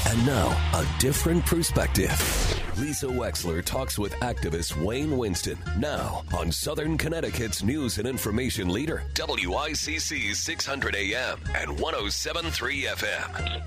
And now, a different perspective. Lisa Wexler talks with activist Wayne Winston now on Southern Connecticut's news and information leader, WICC 600 AM and 107.3 FM.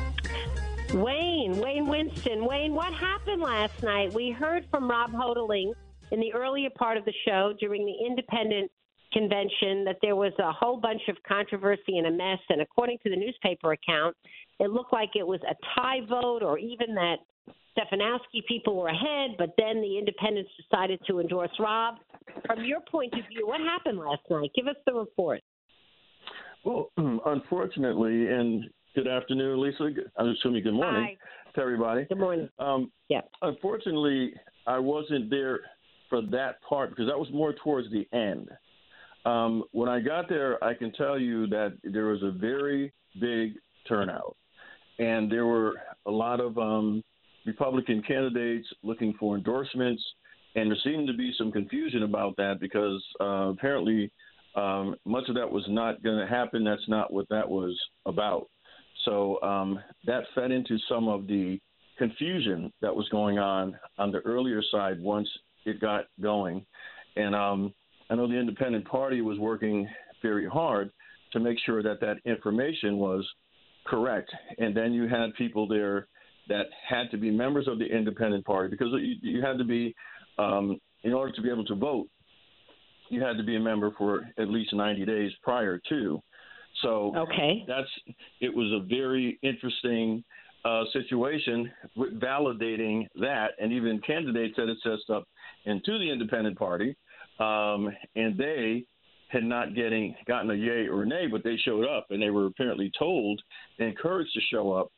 Wayne Winston. Wayne, what happened last night? We heard from Rob Hoteling in the earlier part of the show during the independent convention that there was a whole bunch of controversy and a mess, and according to the newspaper account, it looked like it was a tie vote or even that Stefanowski people were ahead, but then the independents decided to endorse Rob. From your point of view, what happened last night? Give us the report. Well, unfortunately, and good afternoon, Lisa. I'm assuming good morning to everybody. Good morning. Unfortunately, I wasn't there for that part because that was more towards the end. When I got there, I can tell you that there was a very big turnout, and there were a lot of Republican candidates looking for endorsements, and there seemed to be some confusion about that because apparently much of that was not going to happen. That's not what that was about. So that fed into some of the confusion that was going on the earlier side once it got going. And I know the Independent Party was working very hard to make sure that that information was correct. And then you had people there that had to be members of the Independent Party because you had to be, in order to be able to vote, you had to be a member for at least 90 days prior to. So it was a very interesting situation with validating that, and even candidates that had set up into the Independent Party, and they had not gotten a yay or a nay, but they showed up, and they were apparently told, encouraged to show up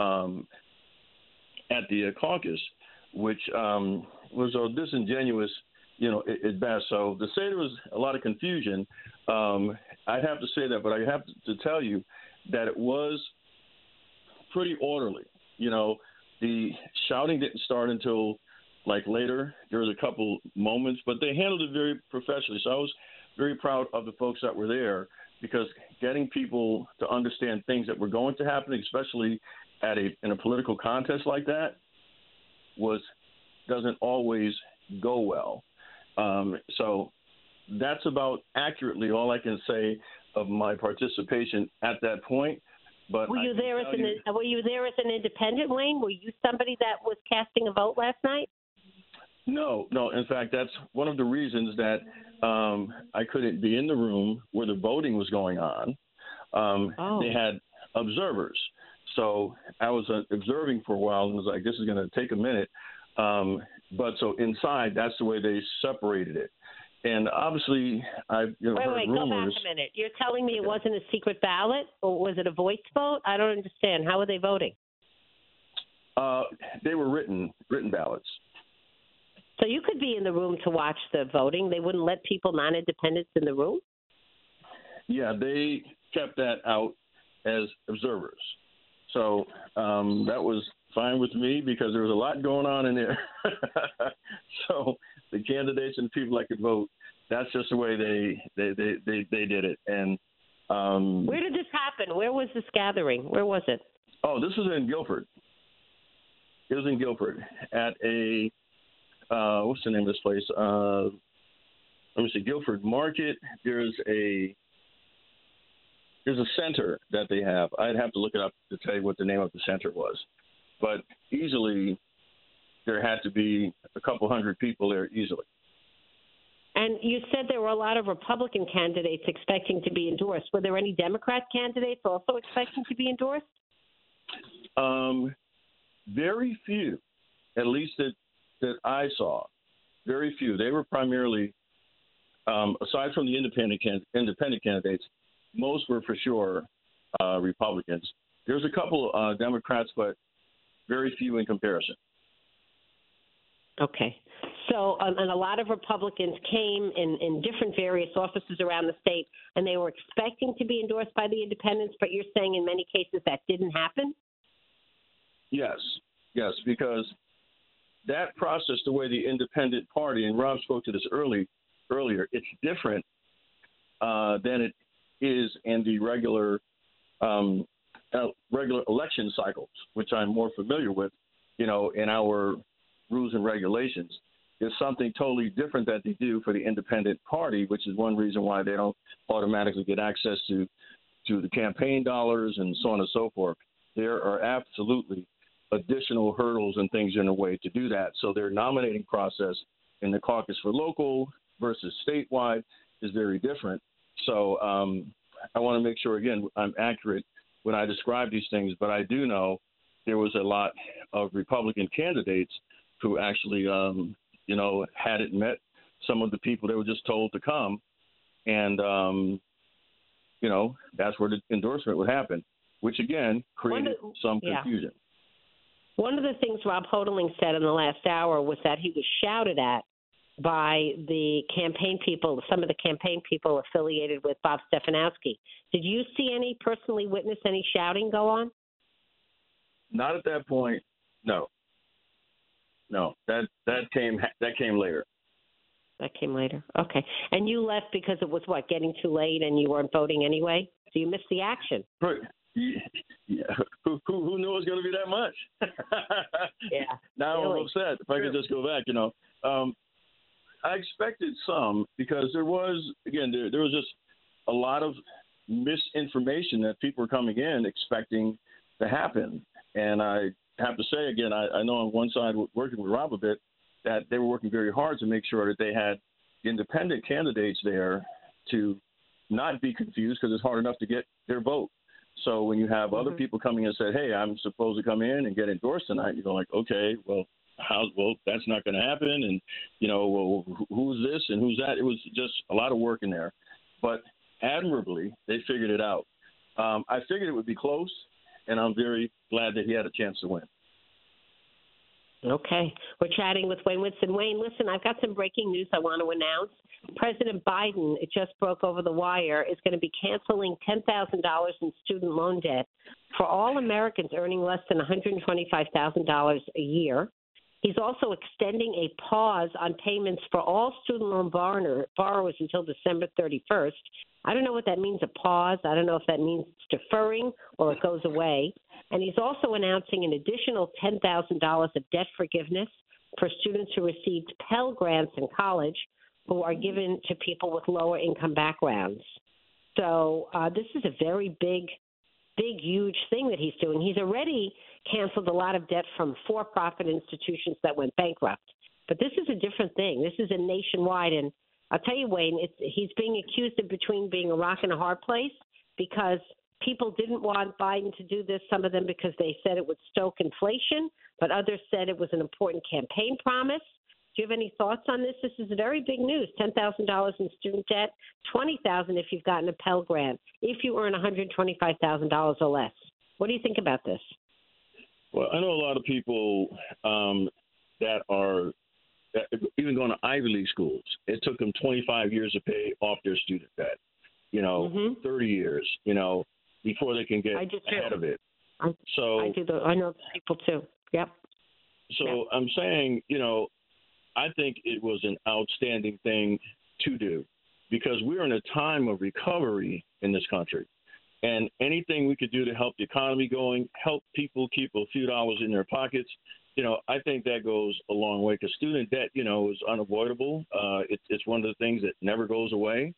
at the caucus, which was disingenuous, at best. So to say there was a lot of confusion, I'd have to say that, but I have to tell you that it was pretty orderly. The shouting didn't start until later. There was a couple moments, but they handled it very professionally. So I was very proud of the folks that were there because getting people to understand things that were going to happen, especially in a political contest like that, doesn't always go well. So that's about accurately all I can say of my participation at that point. But were you there as an independent, Wayne? Were you somebody that was casting a vote last night? No. In fact, that's one of the reasons that I couldn't be in the room where the voting was going on. They had observers. So I was observing for a while and was like, this is going to take a minute. But so inside, that's the way they separated it. And obviously, I've heard rumors. Go back a minute. You're telling me it wasn't a secret ballot, or was it a voice vote? I don't understand. How were they voting? They were written ballots. So you could be in the room to watch the voting. They wouldn't let people non-independents in the room? Yeah, they kept that out as observers. So that was fine with me because there was a lot going on in there. So the candidates and the people that could vote, that's just the way they did it. And where did this happen? Where was this gathering? Where was it? Oh, this was in Guilford. It was in Guilford at a what's the name of this place? Let me see, Guilford Market. There's a center that they have. I'd have to look it up to tell you what the name of the center was. But easily, there had to be a couple hundred people there easily. And you said there were a lot of Republican candidates expecting to be endorsed. Were there any Democrat candidates also expecting to be endorsed? Very few, at least that I saw. Very few. They were primarily, aside from the independent candidates, most were for sure Republicans. There's a couple Democrats, but very few in comparison. Okay. So, and a lot of Republicans came in different various offices around the state, and they were expecting to be endorsed by the independents, but you're saying in many cases that didn't happen? Yes, because that process, the way the Independent Party, and Rob spoke to this earlier, it's different than it is in the regular regular election cycles, which I'm more familiar with, in our rules and regulations. There's something totally different that they do for the independent party, which is one reason why they don't automatically get access to the campaign dollars and so on and so forth. There are absolutely additional hurdles and things in a way to do that. So their nominating process in the caucus for local versus statewide is very different. So I want to make sure, again, I'm accurate when I describe these things, but I do know there was a lot of Republican candidates who actually, hadn't met some of the people they were just told to come. And, that's where the endorsement would happen, which, again, created some confusion. One of the things Rob Hoteling said in the last hour was that he was shouted at by the campaign people, some of the campaign people affiliated with Bob Stefanowski. Did you personally witness any shouting go on? Not at that point, no. No, that came later. That came later. Okay. And you left because it was, getting too late and you weren't voting anyway? So you missed the action. Right. Yeah. Who knew it was going to be that much? Yeah. Now really? I'm upset. If I could just go back, I expected some because there was just a lot of misinformation that people were coming in expecting to happen. And I have to say, again, I know on one side, working with Rob a bit, that they were working very hard to make sure that they had independent candidates there to not be confused because it's hard enough to get their vote. So when you have other people coming in and say, hey, I'm supposed to come in and get endorsed tonight, you go like, okay, well, that's not going to happen. And, who's this and who's that? It was just a lot of work in there. But admirably, they figured it out. I figured it would be close, and I'm very glad that he had a chance to win. Okay. We're chatting with Wayne Winston. Wayne, listen, I've got some breaking news I want to announce. President Biden, it just broke over the wire, is going to be canceling $10,000 in student loan debt for all Americans earning less than $125,000 a year. He's also extending a pause on payments for all student loan borrowers until December 31st. I don't know what that means, a pause. I don't know if that means it's deferring or it goes away. And he's also announcing an additional $10,000 of debt forgiveness for students who received Pell Grants in college who are given to people with lower income backgrounds. So this is a very big, huge thing that he's doing. He's already canceled a lot of debt from for-profit institutions that went bankrupt. But this is a different thing. This is a nationwide. And I'll tell you, Wayne, he's being accused of between being a rock and a hard place because people didn't want Biden to do this, some of them because they said it would stoke inflation, but others said it was an important campaign promise. Do you have any thoughts on this? This is very big news, $10,000 in student debt, $20,000 if you've gotten a Pell Grant, if you earn $125,000 or less. What do you think about this? Well, I know a lot of people that are even going to Ivy League schools. It took them 25 years to pay off their student debt, 30 years, before they can get ahead of it. I know people too. Yep. So yep. I'm saying, I think it was an outstanding thing to do because we're in a time of recovery in this country. And anything we could do to help the economy going, help people keep a few dollars in their pockets, I think that goes a long way because student debt, is unavoidable. It's one of the things that never goes away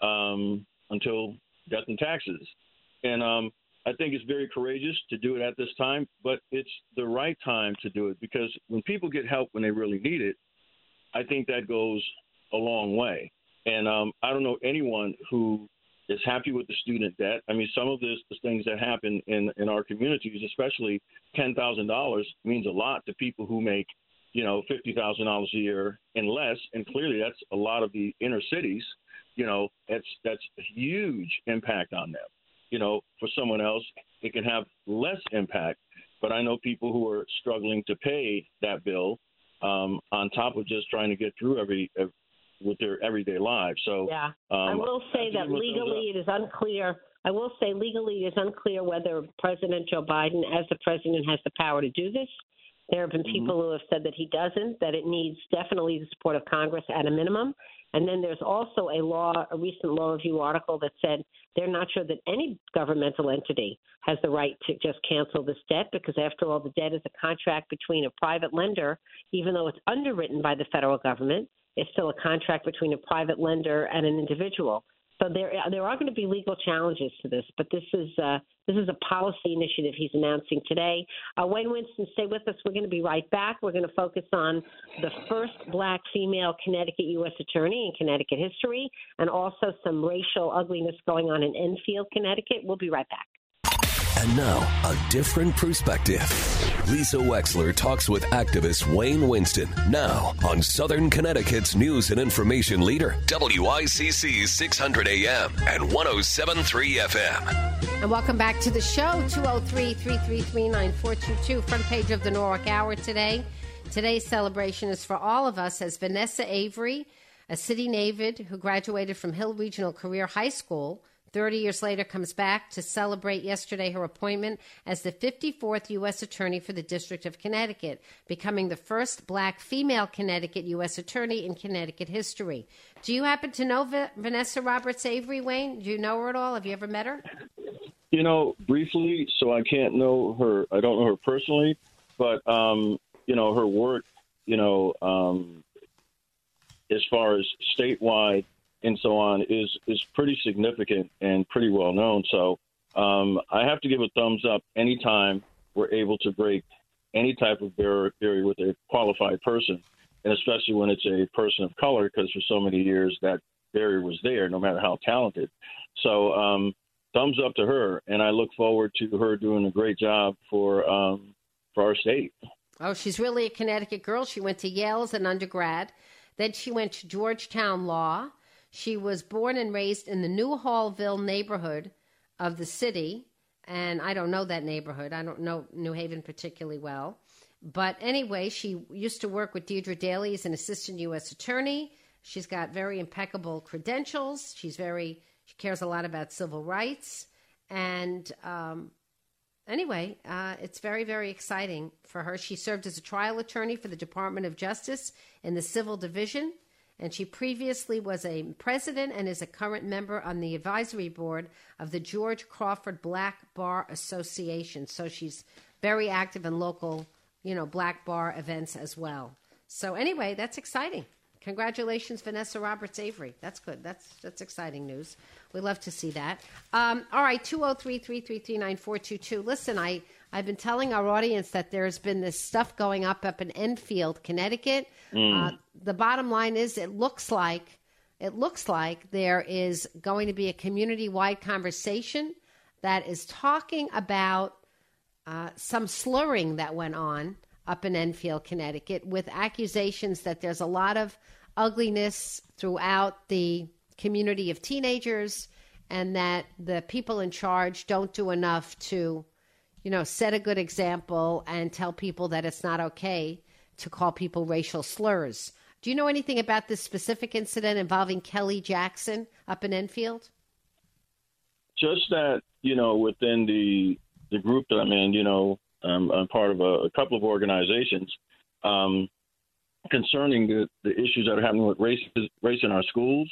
until death and taxes. And I think it's very courageous to do it at this time, but it's the right time to do it because when people get help when they really need it, I think that goes a long way. And I don't know anyone who is happy with the student debt. I mean, some of the things that happen in our communities, especially $10,000, means a lot to people who make, $50,000 a year and less. And clearly that's a lot of the inner cities, that's a huge impact on them. For someone else, it can have less impact. But I know people who are struggling to pay that bill on top of just trying to get through with their everyday lives. So yeah, I will say that legally it is unclear. I will say legally it is unclear whether President Joe Biden, as the president, has the power to do this. There have been people who have said that he doesn't, that it needs definitely the support of Congress at a minimum. And then there's also a recent law review article that said they're not sure that any governmental entity has the right to just cancel this debt because, after all, the debt is a contract between a private lender, even though it's underwritten by the federal government. It's still a contract between a private lender and an individual. So there are going to be legal challenges to this, but this is a policy initiative he's announcing today. Wayne Winston, stay with us. We're going to be right back. We're going to focus on the first black female Connecticut U.S. attorney in Connecticut history, and also some racial ugliness going on in Enfield, Connecticut. We'll be right back. And now, a different perspective. Lisa Wexler talks with activist Wayne Winston now on Southern Connecticut's news and information leader, WICC 600 AM and 107.3 FM. And welcome back to the show, 203-333-9422, front page of the Norwalk Hour today. Today's celebration is for all of us as Vanessa Avery, a city native who graduated from Hill Regional Career High School, 30 years later, comes back to celebrate yesterday her appointment as the 54th U.S. Attorney for the District of Connecticut, becoming the first black female Connecticut U.S. Attorney in Connecticut history. Do you happen to know Vanessa Roberts Avery, Wayne? Do you know her at all? Have you ever met her? You know, briefly, so I can't know her. I don't know her personally, but, you know, her work, you know, as far as statewide and so on is pretty significant and pretty well known. So I have to give a thumbs up anytime we're able to break any type of barrier with a qualified person, and especially when it's a person of color, because for so many years that barrier was there, no matter how talented. So thumbs up to her, and I look forward to her doing a great job for our state. Oh, she's really a Connecticut girl. She went to Yale as an undergrad. Then she went to Georgetown Law. She was born and raised in the New Hallville neighborhood of the city, and I don't know that neighborhood. I don't know New Haven particularly well. But anyway, she used to work with Deidre Daley as an assistant U.S. attorney. She's got very impeccable credentials. She cares a lot about civil rights. And anyway, it's very, very exciting for her. She served as a trial attorney for the Department of Justice in the Civil Division. And she previously was a president and is a current member on the advisory board of the George Crawford Black Bar Association. So she's very active in local, black bar events as well. So anyway, that's exciting. Congratulations, Vanessa Roberts Avery. That's good. That's exciting news. We love to see that. All right, 203-333-9422. Listen, I've been telling our audience that there's been this stuff going up in Enfield, Connecticut. The bottom line is it looks like there is going to be a community-wide conversation that is talking about some slurring that went on up in Enfield, Connecticut, with accusations that there's a lot of ugliness throughout the community of teenagers and that the people in charge don't do enough to, set a good example and tell people that it's not okay to call people racial slurs. Do you know anything about this specific incident involving Kelly Jackson up in Enfield? Just that, within the group that I'm in, I'm part of a couple of organizations concerning the issues that are happening with race in our schools,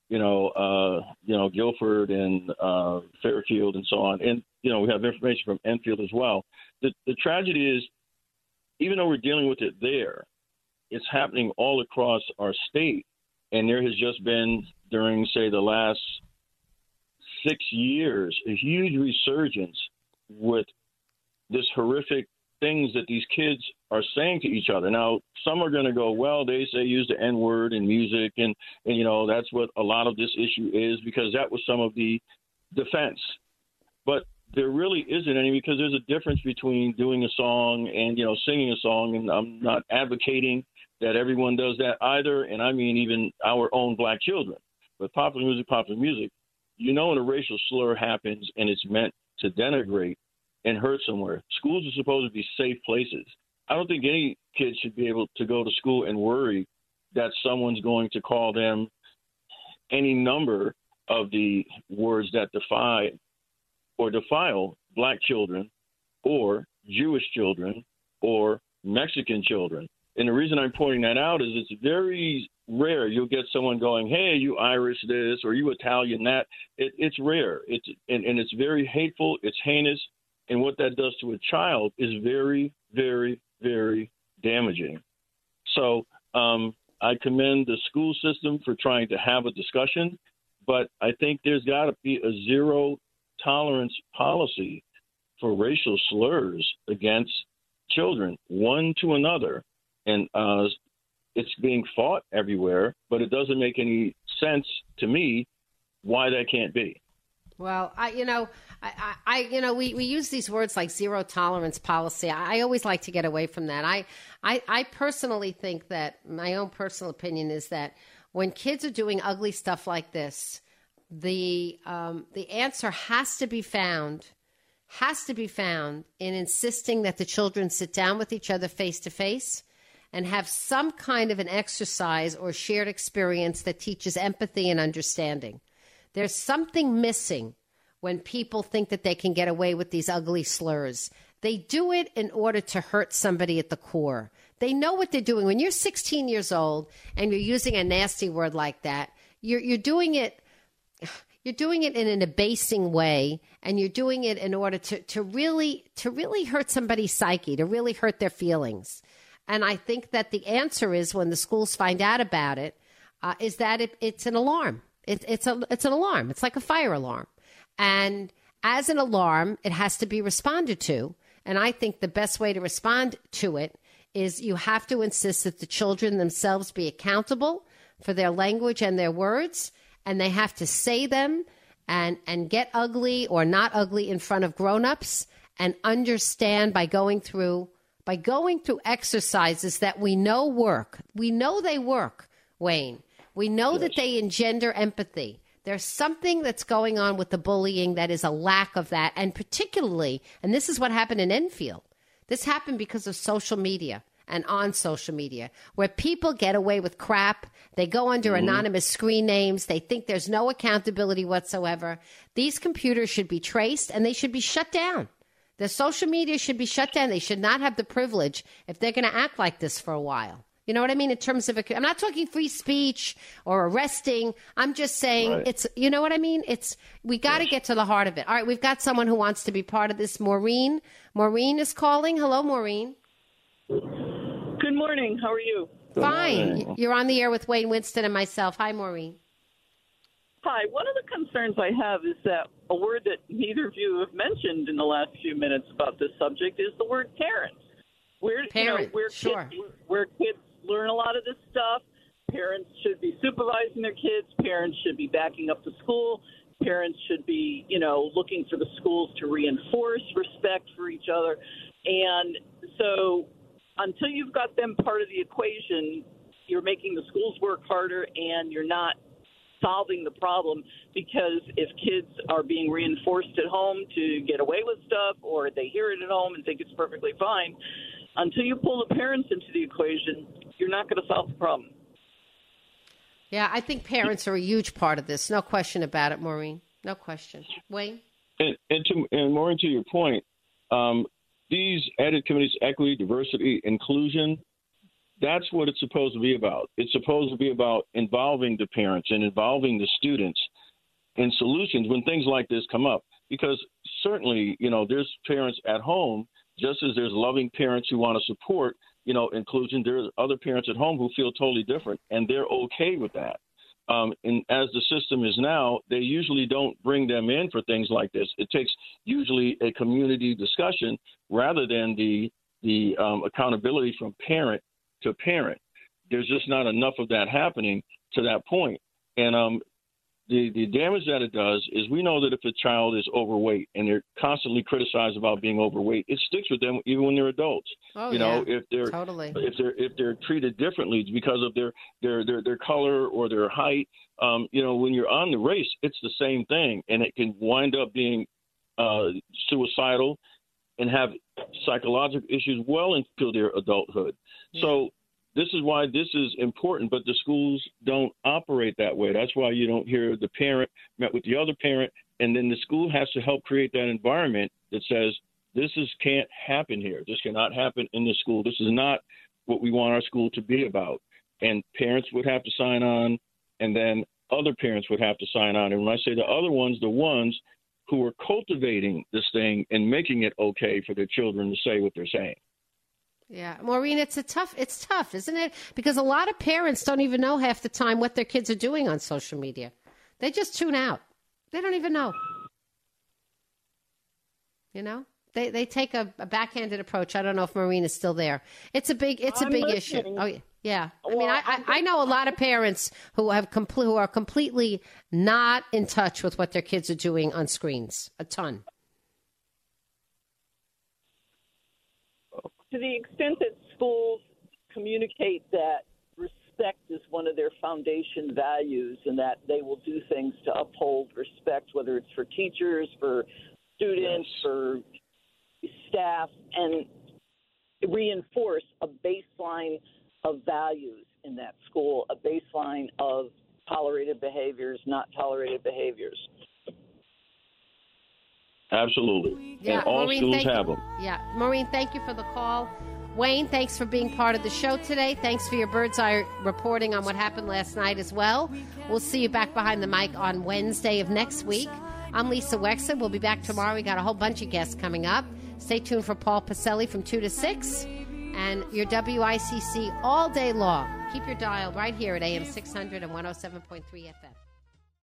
Guilford and Fairfield and so on. And, we have information from Enfield as well. The tragedy is, even though we're dealing with it there, it's happening all across our state. And there has just been, during, say, the last 6 years, a huge resurgence with this horrific things that these kids are saying to each other. Now, some are going to go, well, they say use the N-word in music, and that's what a lot of this issue is, because that was some of the defense. But there really isn't any, because there's a difference between doing a song and, singing a song, and I'm not advocating that everyone does that either, and I mean even our own black children. But popular music, when a racial slur happens and it's meant to denigrate and hurt somewhere. Schools are supposed to be safe places. I don't think any kid should be able to go to school and worry that someone's going to call them any number of the words that defy or defile black children or Jewish children or Mexican children. And the reason I'm pointing that out is it's very rare you'll get someone going, hey, you Irish this or you Italian that. It's rare. And it's very hateful. It's heinous. And what that does to a child is very, very, very damaging. So I commend the school system for trying to have a discussion, but I think there's got to be a zero tolerance policy for racial slurs against children, one to another. And it's being fought everywhere, but it doesn't make any sense to me why that can't be. Well, we use these words like zero tolerance policy. I always like to get away from that. I personally think that my own personal opinion is that when kids are doing ugly stuff like this, the answer has to be found in insisting that the children sit down with each other face to face and have some kind of an exercise or shared experience that teaches empathy and understanding. There's something missing when people think that they can get away with these ugly slurs. They do it in order to hurt somebody at the core. They know what they're doing. When you're 16 years old and you're using a nasty word like that, you're doing it in an abasing way, and you're doing it in order to really hurt somebody's psyche, to really hurt their feelings. And I think that the answer is, when the schools find out about it, is that it's an alarm. It's an alarm. It's like a fire alarm. And as an alarm, it has to be responded to. And I think the best way to respond to it is you have to insist that the children themselves be accountable for their language and their words, and they have to say them and get ugly or not ugly in front of grown-ups, and understand by going through exercises that we know work. We know they work, Wayne. We know that they engender empathy. There's something that's going on with the bullying that is a lack of that. And particularly, and this is what happened in Enfield, this happened because of social media and on social media, where people get away with crap. They go under anonymous screen names. They think there's no accountability whatsoever. These computers should be traced, and they should be shut down. The social media should be shut down. They should not have the privilege if they're going to act like this for a while. You know what I mean? In terms of, I'm not talking free speech or arresting. I'm just saying It's, you know what I mean? We got to get to the heart of it. All right. We've got someone who wants to be part of this. Maureen is calling. Hello, Maureen. Good morning. How are you? Fine. You're on the air with Wayne Winston and myself. Hi, Maureen. Hi. One of the concerns I have is that a word that neither of you have mentioned in the last few minutes about this subject is the word parents. Where kids learn a lot of this stuff. Parents should be supervising their kids. Parents should be backing up the school. Parents should be, looking for the schools to reinforce respect for each other. And so until you've got them part of the equation, you're making the schools work harder, and you're not solving the problem, because if kids are being reinforced at home to get away with stuff, or they hear it at home and think it's perfectly fine, until you pull the parents into the equation, you're not going to solve the problem. Yeah, I think parents are a huge part of this. No question about it, Maureen. No question. Wayne? And Maureen, to your point, these added committees, equity, diversity, inclusion, that's what it's supposed to be about. It's supposed to be about involving the parents and involving the students in solutions when things like this come up. Because certainly, there's parents at home, just as there's loving parents who want to support, inclusion, there's other parents at home who feel totally different, and they're okay with that. And as the system is now, they usually don't bring them in for things like this. It takes usually a community discussion rather than the accountability from parent to parent. There's just not enough of that happening to that point. And the damage that it does is, we know that if a child is overweight and they're constantly criticized about being overweight, it sticks with them even when they're adults. Oh, if they're totally. if they're treated differently because of their color or their height, when you're on the race, it's the same thing, and it can wind up being suicidal and have psychological issues well into their adulthood. Yeah. So this is why this is important, but the schools don't operate that way. That's why you don't hear the parent met with the other parent, and then the school has to help create that environment that says can't happen here. This cannot happen in the school. This is not what we want our school to be about. And parents would have to sign on, and then other parents would have to sign on. And when I say the other ones, the ones who are cultivating this thing and making it okay for their children to say what they're saying. Yeah, Maureen, it's tough, isn't it? Because a lot of parents don't even know half the time what their kids are doing on social media. They just tune out. They don't even know. You know, they take a backhanded approach. I don't know if Maureen is still there. It's a big issue. Oh yeah. I mean, I know a lot of parents who are completely not in touch with what their kids are doing on screens. A ton. To the extent that schools communicate that respect is one of their foundation values and that they will do things to uphold respect, whether it's for teachers, for students, for staff, and reinforce a baseline of values in that school, a baseline of tolerated behaviors, not tolerated behaviors. Absolutely. Yeah, and all Maureen, schools have them. Yeah. Maureen, thank you for the call. Wayne, thanks for being part of the show today. Thanks for your bird's eye reporting on what happened last night as well. We'll see you back behind the mic on Wednesday of next week. I'm Lisa Wexler. We'll be back tomorrow. We got a whole bunch of guests coming up. Stay tuned for Paul Pacelli from 2 to 6 and your WICC all day long. Keep your dial right here at AM 600 and 107.3 FM.